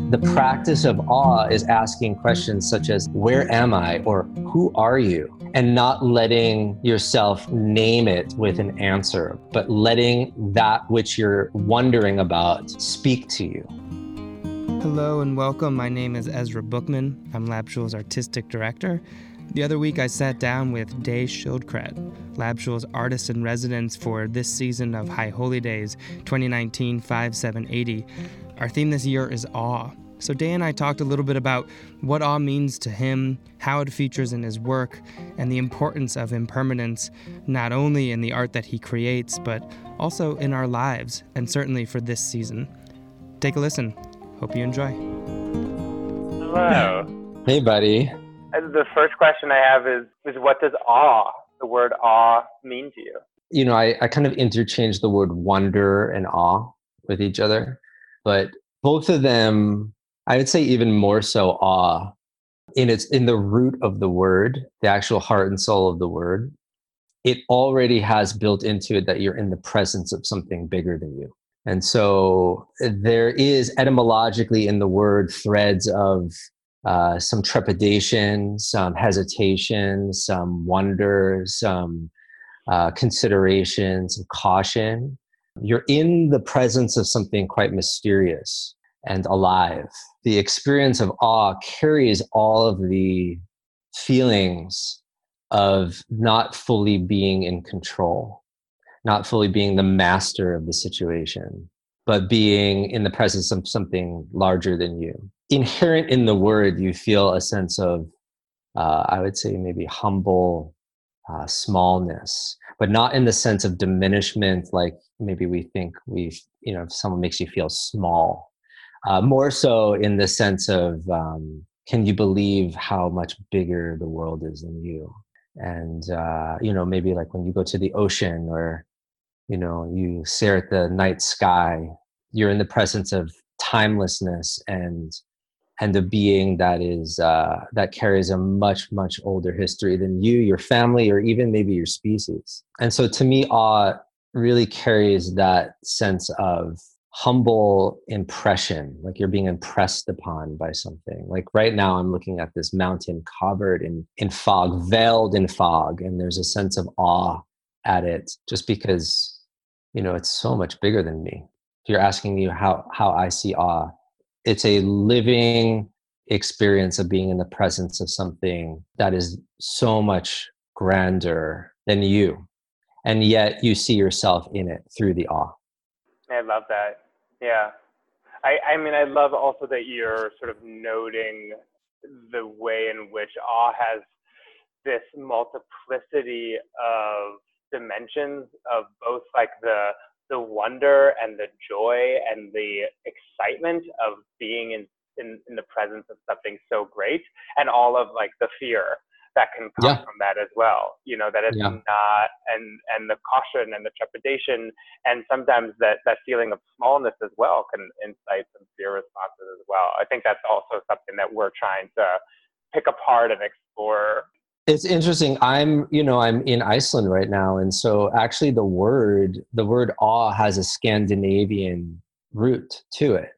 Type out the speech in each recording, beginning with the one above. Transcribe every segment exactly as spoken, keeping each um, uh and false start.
The practice of awe is asking questions such as, where am I? Or who are you? And not letting yourself name it with an answer, but letting that which you're wondering about speak to you. Hello and welcome. My name is Ezra Bookman. I'm LabShul's artistic director. The other week I sat down with Day Schildkret, LabShul's artist in residence for this season of High Holy Days twenty nineteen five seven eighty. Our theme this year is awe. So Day and I talked a little bit about what awe means to him, how it features in his work, and the importance of impermanence, not only in the art that he creates, but also in our lives, and certainly for this season. Take a listen. Hope you enjoy. Hello. Hey, buddy. And the first question I have is, is what does awe, the word awe, mean to you? You know, I, I kind of interchange the word wonder and awe with each other, but both of them, I would say even more so awe, in its in the root of the word, the actual heart and soul of the word, it already has built into it that you're in the presence of something bigger than you. And so there is etymologically in the word threads of uh, some trepidation, some hesitation, some wonder, some uh, consideration, some caution. You're in the presence of something quite mysterious and alive. The experience of awe carries all of the feelings of not fully being in control, not fully being the master of the situation, but being in the presence of something larger than you. Inherent in the word, you feel a sense of, uh, I would say maybe humble uh, smallness, but not in the sense of diminishment, like maybe we think we, you know, if someone makes you feel small. Uh, more so in the sense of, um, can you believe how much bigger the world is than you? And, uh, you know, maybe like when you go to the ocean or, you know, you stare at the night sky, you're in the presence of timelessness and and a being that is uh, that carries a much, much older history than you, your family, or even maybe your species. And so to me, awe really carries that sense of humble impression, like you're being impressed upon by something. Like right now I'm looking at this mountain covered in, in fog, veiled in fog, and there's a sense of awe at it just because, you know, it's so much bigger than me. If you're asking me how, how I see awe, it's a living experience of being in the presence of something that is so much grander than you, and yet you see yourself in it through the awe. I love that. Yeah. I, I mean, I love also that you're sort of noting the way in which awe has this multiplicity of dimensions of both like the the wonder and the joy and the excitement of being in, in, in the presence of something so great, and all of like the fear that can come Yeah. from that as well, you know, that it's Yeah. not, and, and the caution and the trepidation, and sometimes that, that feeling of smallness as well can incite some fear responses as well. I think that's also something that we're trying to pick apart and explore. It's interesting. I'm, you know, I'm in Iceland right now. And so actually the word, the word awe has a Scandinavian root to it.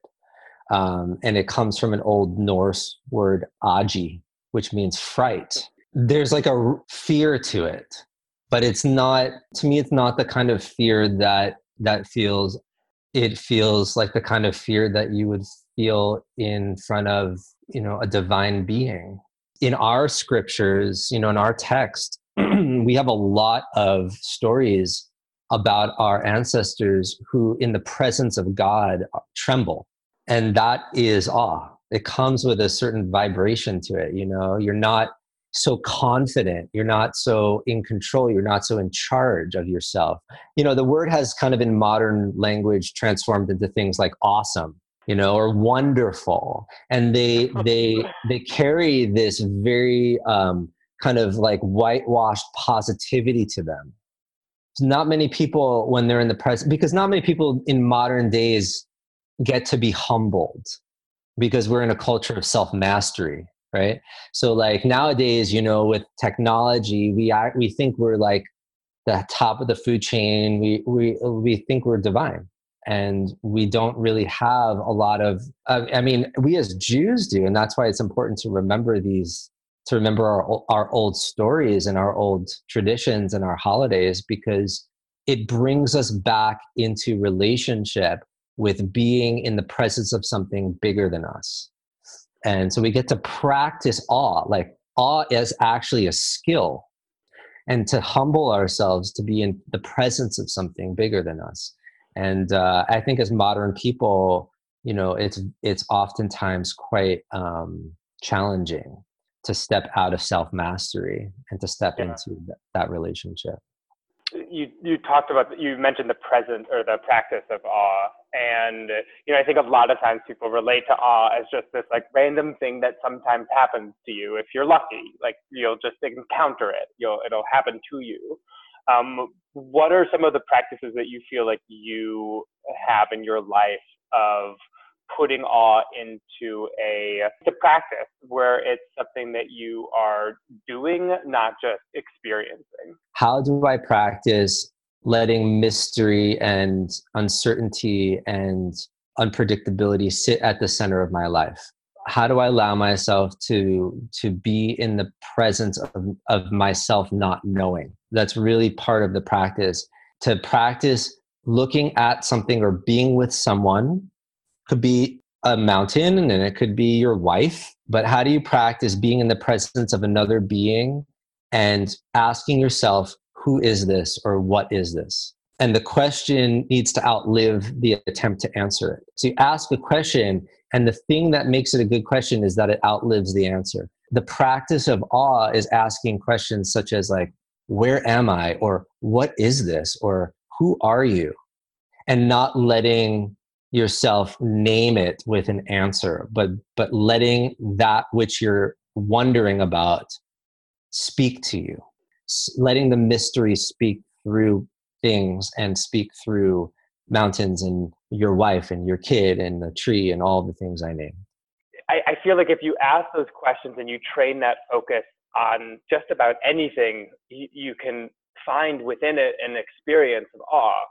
Um, and it comes from an Old Norse word, agi, which means fright. There's like a fear to it, but it's not, to me, it's not the kind of fear that, that feels, it feels like the kind of fear that you would feel in front of, you know, a divine being. In our scriptures, you know, in our text, we have a lot of stories about our ancestors who, in the presence of God, tremble. And that is awe. It comes with a certain vibration to it. You know, you're not so confident. You're not so in control. You're not so in charge of yourself. You know, the word has kind of in modern language transformed into things like awesome, you know, or wonderful. And they they they carry this very um, kind of like whitewashed positivity to them. Not many people, when they're in the present, because not many people in modern days get to be humbled, because we're in a culture of self-mastery, right? So like nowadays, you know, with technology, we are, we think we're like the top of the food chain. We we we think we're divine. And we don't really have a lot of, uh, I mean, we as Jews do. And that's why it's important to remember these, to remember our, our old stories and our old traditions and our holidays, because it brings us back into relationship with being in the presence of something bigger than us. And so we get to practice awe. Like, awe is actually a skill, and to humble ourselves to be in the presence of something bigger than us. And uh, I think as modern people, you know, it's it's oftentimes quite um, challenging to step out of self-mastery and to step Yeah. into th- that relationship. You you talked about, you mentioned the present or the practice of awe, and you know I think a lot of times people relate to awe as just this like random thing that sometimes happens to you if you're lucky. Like you'll just encounter it, you'll it'll happen to you. Um, what are some of the practices that you feel like you have in your life of putting awe into a to practice where it's something that you are doing, not just experiencing? How do I practice letting mystery and uncertainty and unpredictability sit at the center of my life? How do I allow myself to to be in the presence of, of myself not knowing? That's really part of the practice. To practice looking at something or being with someone. Could be a mountain and it could be your wife, but how do you practice being in the presence of another being and asking yourself, who is this or what is this? And the question needs to outlive the attempt to answer it. So you ask a question, and the thing that makes it a good question is that it outlives the answer. The practice of awe is asking questions such as like, where am I? Or what is this? Or who are you? And not letting yourself name it with an answer, but but letting that which you're wondering about speak to you, S- letting the mystery speak through things and speak through mountains and your wife and your kid and the tree and all the things I named. I, I feel like if you ask those questions and you train that focus on just about anything, you, you can find within it an experience of awe.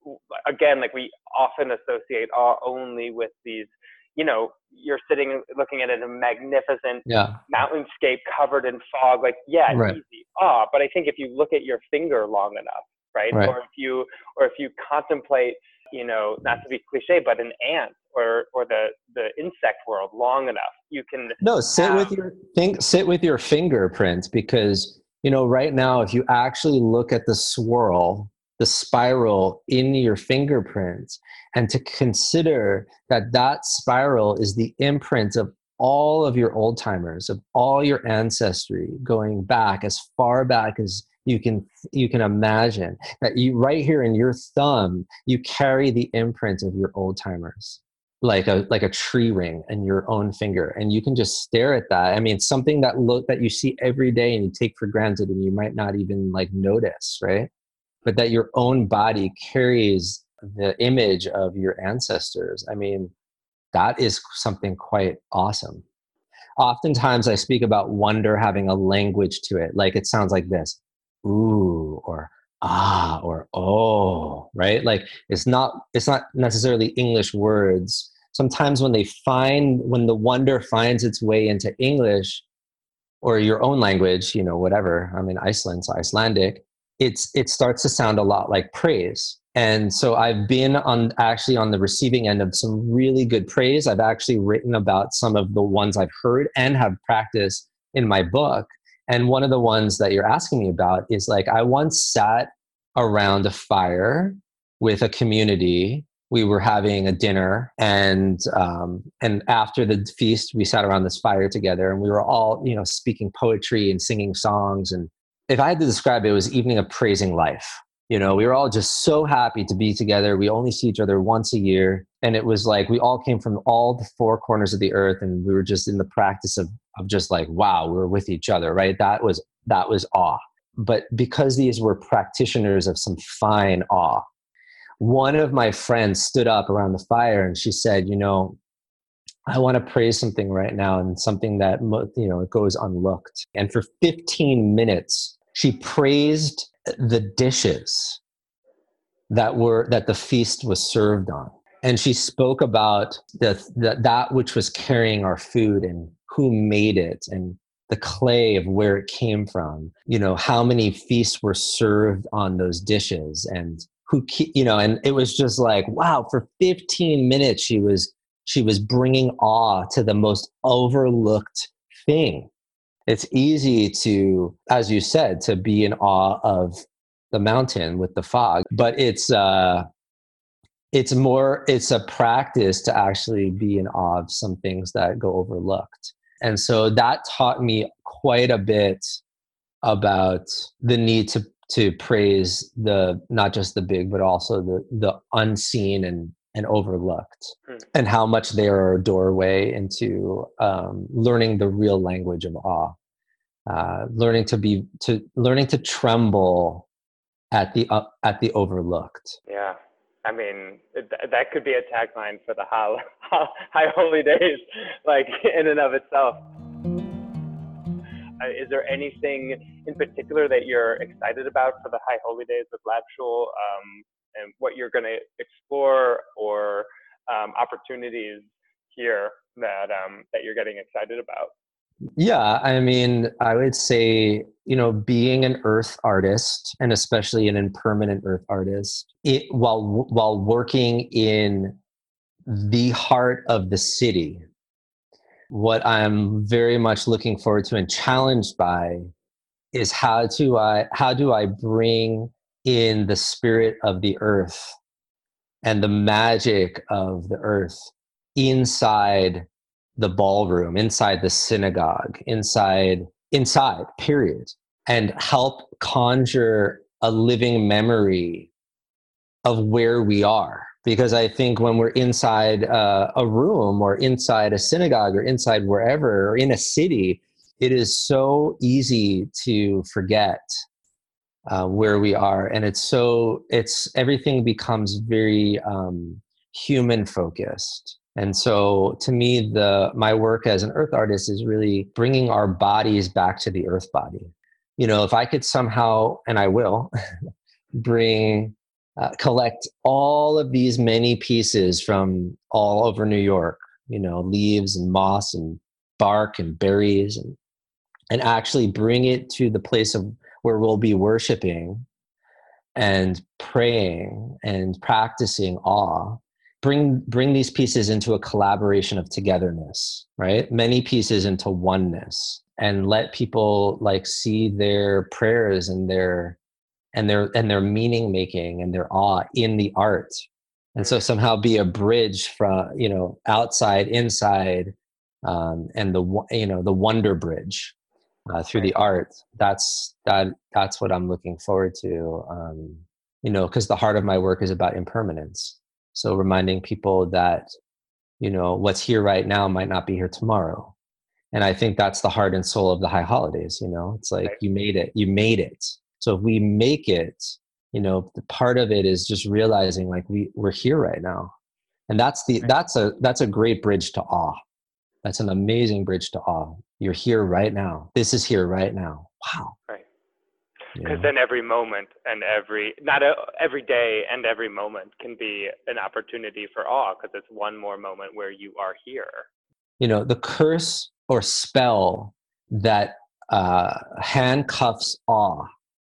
Again, like we often associate awe only with these, you know, you're sitting looking at a magnificent Yeah. mountainscape covered in fog. Like, yeah, Right. easy awe. But I think if you look at your finger long enough, right, Right. or if you or if you contemplate, you know, not to be cliche, but an ant or or the the insect world long enough, you can No, sit have, with your think sit with your fingerprints, because you know right now if you actually look at the swirl, the spiral in your fingerprints, and to consider that that spiral is the imprint of all of your old timers, of all your ancestry going back as far back as you can you can imagine, that you right here in your thumb you carry the imprint of your old timers, like a like a tree ring in your own finger, and you can just stare at that. I mean, something that look that you see every day and you take for granted and you might not even like notice, right? But that your own body carries the image of your ancestors. I mean, that is something quite awesome. Oftentimes I speak about wonder having a language to it. Like it sounds like this, ooh, or ah, or oh, right? Like it's not, it's not necessarily English words. Sometimes when they find, when the wonder finds its way into English or your own language, you know, whatever, I'm in Iceland, so Icelandic, it's, it starts to sound a lot like praise. And so I've been on actually on the receiving end of some really good praise. I've actually written about some of the ones I've heard and have practiced in my book. And one of the ones that you're asking me about is like, I once sat around a fire with a community. We were having a dinner, and um, and after the feast, we sat around this fire together, and we were all, you know, speaking poetry and singing songs. And if I had to describe it, it was evening of praising life. You know, we were all just so happy to be together. We only see each other once a year. And it was like we all came from all the four corners of the earth, and we were just in the practice of of just like, wow, we were with each other, right? That was that was awe. But because these were practitioners of some fine awe, one of my friends stood up around the fire and she said, you know, I want to praise something right now, and something that, you know, it goes unlooked. And for fifteen minutes, she praised the dishes that were that the feast was served on. And she spoke about the, the that which was carrying our food and who made it and the clay of where it came from. You know, how many feasts were served on those dishes and who, you know, and it was just like, wow, for fifteen minutes, she was, she was bringing awe to the most overlooked thing. It's easy to, as you said, to be in awe of the mountain with the fog, but it's, uh, it's more, it's a practice to actually be in awe of some things that go overlooked. And so that taught me quite a bit about the need to to praise the, not just the big, but also the the unseen and and overlooked, hmm. and how much they are a doorway into um, learning the real language of awe, uh, learning to be to learning to tremble at the uh, at the overlooked. Yeah. I mean, th- that could be a tagline for the high, high holy days, like in and of itself. Uh, is there anything in particular that you're excited about for the High Holy Days with Lab Shul, um, and what you're going to explore, or um, opportunities here that um, that you're getting excited about? Yeah, I mean, I would say, you know, being an earth artist, and especially an impermanent earth artist, it, while while working in the heart of the city, what I'm very much looking forward to and challenged by is how do I how do I bring in the spirit of the earth and the magic of the earth inside the ballroom, inside the synagogue, inside inside period, and help conjure a living memory of where we are. Because I think when we're inside uh, a room or inside a synagogue or inside wherever or in a city, it is so easy to forget uh, where we are. And it's so, it's, everything becomes very um, human focused. And so to me, the, my work as an earth artist is really bringing our bodies back to the earth body. You know, if I could somehow, and I will, bring Uh, collect all of these many pieces from all over New York, you know, leaves and moss and bark and berries, and and actually bring it to the place of where we'll be worshiping and praying and practicing awe. Bring bring these pieces into a collaboration of togetherness, right? Many pieces into oneness, and let people like see their prayers and their and their and their meaning making and their awe in the art. And so somehow be a bridge from, you know, outside, inside, um, and the, you know, the wonder bridge uh, through the art. That's, that, that's what I'm looking forward to, um, you know, because the heart of my work is about impermanence. So reminding people that, you know, what's here right now might not be here tomorrow. And I think that's the heart and soul of the High Holidays. You know, it's like, you made it, you made it. So if we make it, you know, the part of it is just realizing like we, we're here right now. And that's the, that's a, that's a great bridge to awe. That's an amazing bridge to awe. You're here right now. This is here right now. Wow. Right. Because then every moment and every, not a, every day and every moment can be an opportunity for awe, because it's one more moment where you are here. You know, the curse or spell that uh, handcuffs awe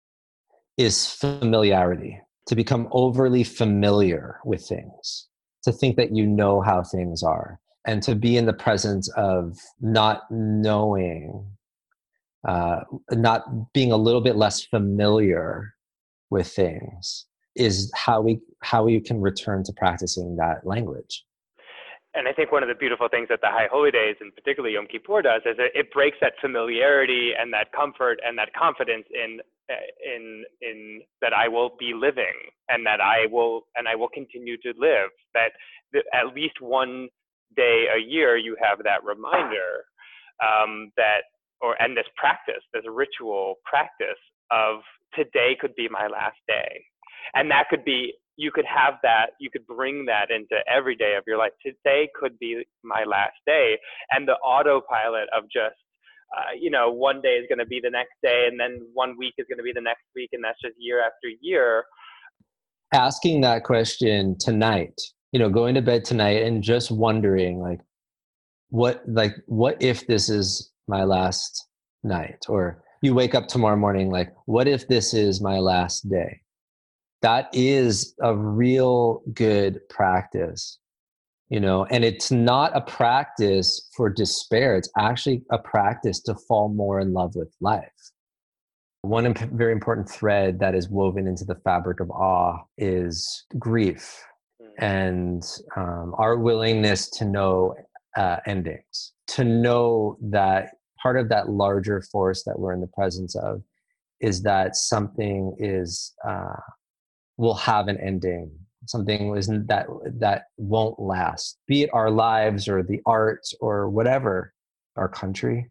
is familiarity, to become overly familiar with things, to think that you know how things are, and to be in the presence of not knowing, uh, not being a little bit less familiar with things is how we how we can return to practicing that language. And I think one of the beautiful things that the High Holy Days, and particularly Yom Kippur, does is it, it breaks that familiarity and that comfort and that confidence in in in that I will be living, and that I will and I will continue to live. That, that at least one day a year you have that reminder um, that, or and this practice, this ritual practice of today could be my last day, and that could be. You could have that, you could bring that into every day of your life. Today could be my last day. And the autopilot of just, uh, you know, one day is going to be the next day, and then one week is going to be the next week, and that's just year after year. asking that question tonight, you know, going to bed tonight and just wondering like, what, like, what if this is my last night? Or you wake up tomorrow morning, like, what if this is my last day? That is a real good practice, you know, and it's not a practice for despair. It's actually a practice to fall more in love with life. One imp- very important thread that is woven into the fabric of awe is grief and um, our willingness to know uh, endings, to know that part of that larger force that we're in the presence of is that something is uh, will have an ending. Something isn't that that won't last, be it our lives or the arts or whatever, our country,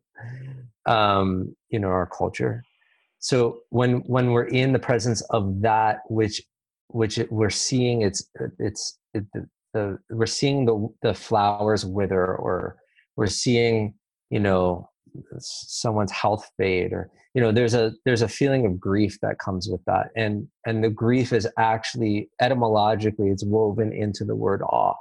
um, you know, our culture. So when when we're in the presence of that, which which it, we're seeing, it's it's it, the, the we're seeing the the flowers wither, or we're seeing, you know, someone's health fade, or you know, there's a there's a feeling of grief that comes with that, and and the grief is actually etymologically it's woven into the word awe.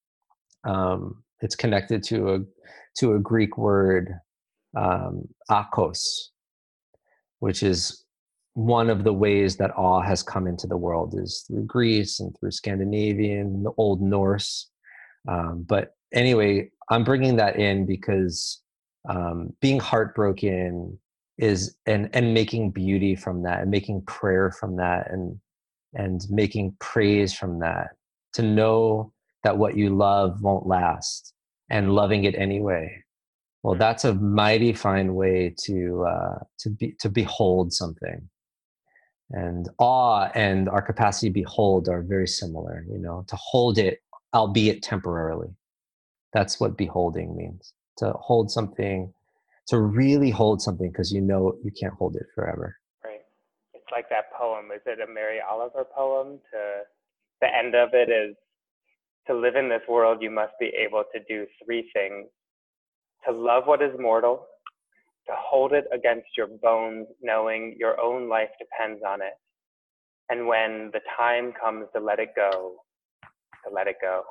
Um, it's connected to a to a Greek word, um, akos, which is one of the ways that awe has come into the world is through Greece and through Scandinavian, the Old Norse. Um, but anyway, I'm bringing that in because um, being heartbroken is and and making beauty from that, and making prayer from that, and and making praise from that. To know that what you love won't last, and loving it anyway. Well, that's a mighty fine way to uh, to be to behold something. And awe and our capacity to behold are very similar. You know, to hold it, albeit temporarily. That's what beholding means. To hold something, to really hold something, because you know you can't hold it forever. Right. It's like that poem. Is it a Mary Oliver poem? To the end of it is, to live in this world, you must be able to do three things: to love what is mortal, to hold it against your bones, knowing your own life depends on it, and when the time comes to let it go, to let it go.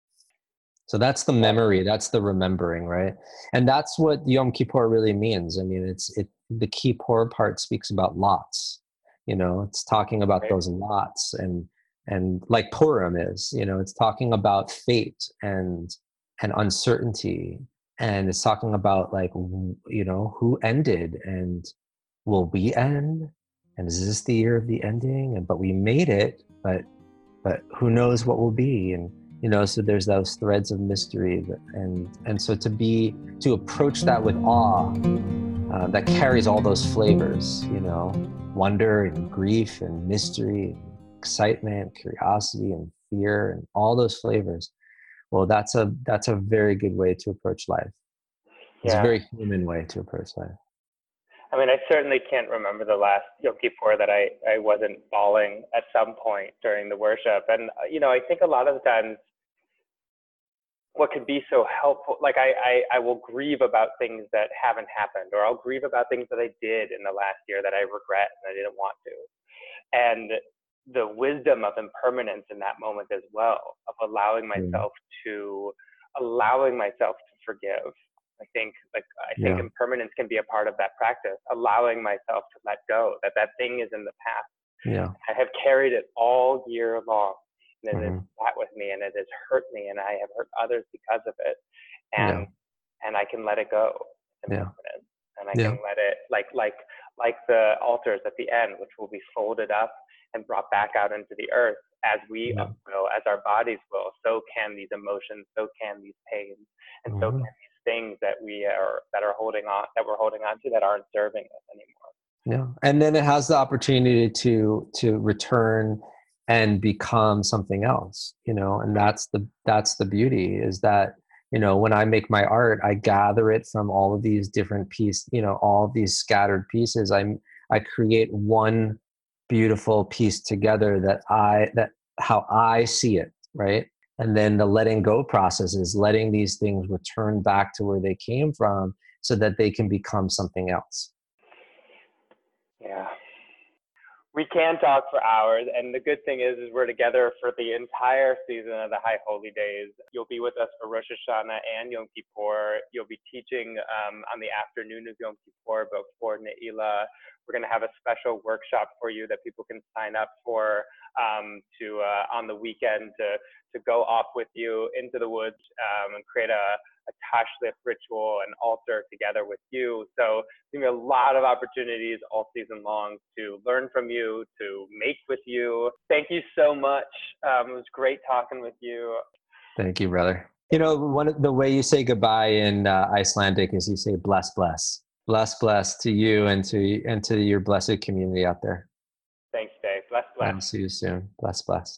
So that's the memory, that's the remembering, right? And that's what Yom Kippur really means. I mean, it's it. The Kippur part speaks about lots. You know, it's talking about Right. those lots, and and like Purim is. You know, it's talking about fate and and uncertainty, and it's talking about like, you know, who ended, and will we end, and is this the year of the ending? And but we made it, but but who knows what will be? And you know, so there's those threads of mystery, that, and and so to be to approach that with awe, uh, that carries all those flavors, you know, wonder and grief and mystery, and excitement, curiosity and fear, and all those flavors. Well, that's a that's a very good way to approach life. It's Yeah. a very human way to approach life. I mean, I certainly can't remember the last Yom Kippur that I, I wasn't bawling at some point during the worship. And, you know, I think a lot of the times what could be so helpful, like I, I, I will grieve about things that haven't happened, or I'll grieve about things that I did in the last year that I regret and I didn't want to. And the wisdom of impermanence in that moment as well, of allowing myself mm. to, allowing myself to forgive. I think like I think yeah. impermanence can be a part of that practice, allowing myself to let go, that that thing is in the past. Yeah. I have carried it all year long, and it mm-hmm. has sat with me, and it has hurt me, and I have hurt others because of it. And yeah. and I can let it go. Yeah. And I yeah. can let it, like like like the altars at the end, which will be folded up and brought back out into the earth, as we yeah. will, as our bodies will. So can these emotions, so can these pains, and mm-hmm. so can these things that we are that are holding on that we're holding on to that aren't serving us anymore. Yeah. And then it has the opportunity to to return and become something else, you know, and that's the that's the beauty, is that, you know, when I make my art, I gather it from all of these different pieces, you know, all of these scattered pieces. I I create one beautiful piece together that I that how I see it, right? And then the letting go process is letting these things return back to where they came from, so that they can become something else. Yeah. we can talk for hours. And the good thing is, is we're together for the entire season of the High Holy Days. You'll be with us for Rosh Hashanah and Yom Kippur. You'll be teaching um, on the afternoon of Yom Kippur before Ne'ilah. We're going to have a special workshop for you that people can sign up for um, to uh, on the weekend to to go off with you into the woods um, and create a, a tashlif ritual and altar together with you. So there's going to be a lot of opportunities all season long to learn from you, to make with you. Thank you so much. Um, it was great talking with you. Thank you, brother. You know, one of the way you say goodbye in uh, Icelandic is you say bless, bless. Bless, bless to you and to and to your blessed community out there. Thanks, Dave. Bless, bless. I'll see you soon. Bless, bless.